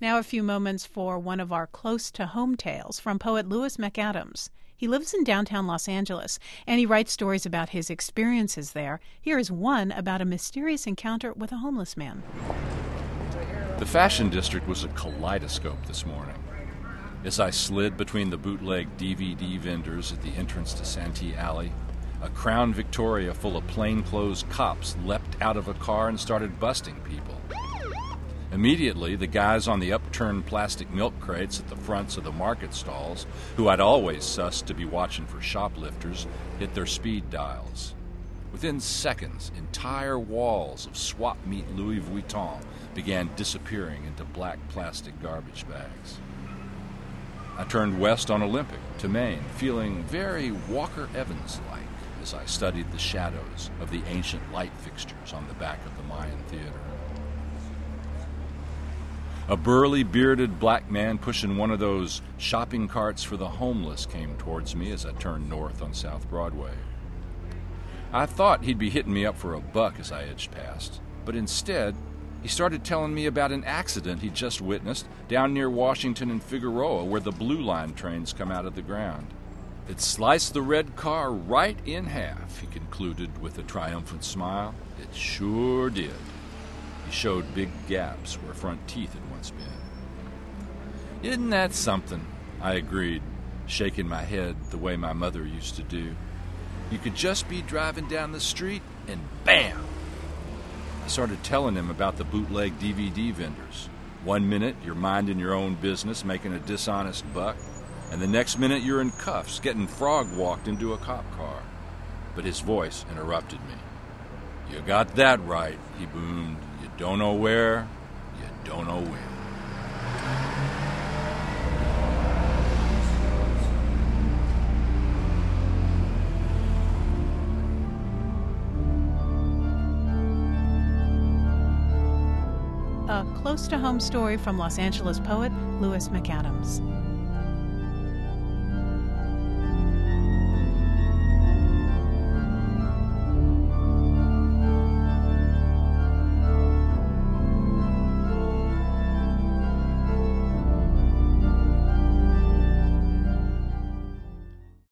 Now a few moments for one of our close-to-home tales from poet Lewis McAdams. He lives in downtown Los Angeles, and he writes stories about his experiences there. Here is one about a mysterious encounter with a homeless man. The Fashion District was a kaleidoscope this morning. As I slid between the bootleg DVD vendors at the entrance to Santee Alley, a Crown Victoria full of plainclothes cops leapt out of a car and started busting people. Immediately, the guys on the upturned plastic milk crates at the fronts of the market stalls, who I'd always sussed to be watching for shoplifters, hit their speed dials. Within seconds, entire walls of swap meet Louis Vuitton began disappearing into black plastic garbage bags. I turned west on Olympic to Maine, feeling very Walker Evans-like as I studied the shadows of the ancient light fixtures on the back of the Mayan Theater. A burly, bearded black man pushing one of those shopping carts for the homeless came towards me as I turned north on South Broadway. I thought he'd be hitting me up for a buck as I edged past, but instead, he started telling me about an accident he'd just witnessed down near Washington and Figueroa where the Blue Line trains come out of the ground. It sliced the red car right in half, he concluded with a triumphant smile. It sure did. He showed big gaps where front teeth had once been. Isn't that something? I agreed, shaking my head the way my mother used to do. You could just be driving down the street and bam! I started telling him about the bootleg DVD vendors. 1 minute, you're minding your own business, making a dishonest buck, and the next minute you're in cuffs, getting frog-walked into a cop car. But his voice interrupted me. You got that right, he boomed. You don't know where, you don't know when. A close-to-home story from Los Angeles poet Lewis McAdams.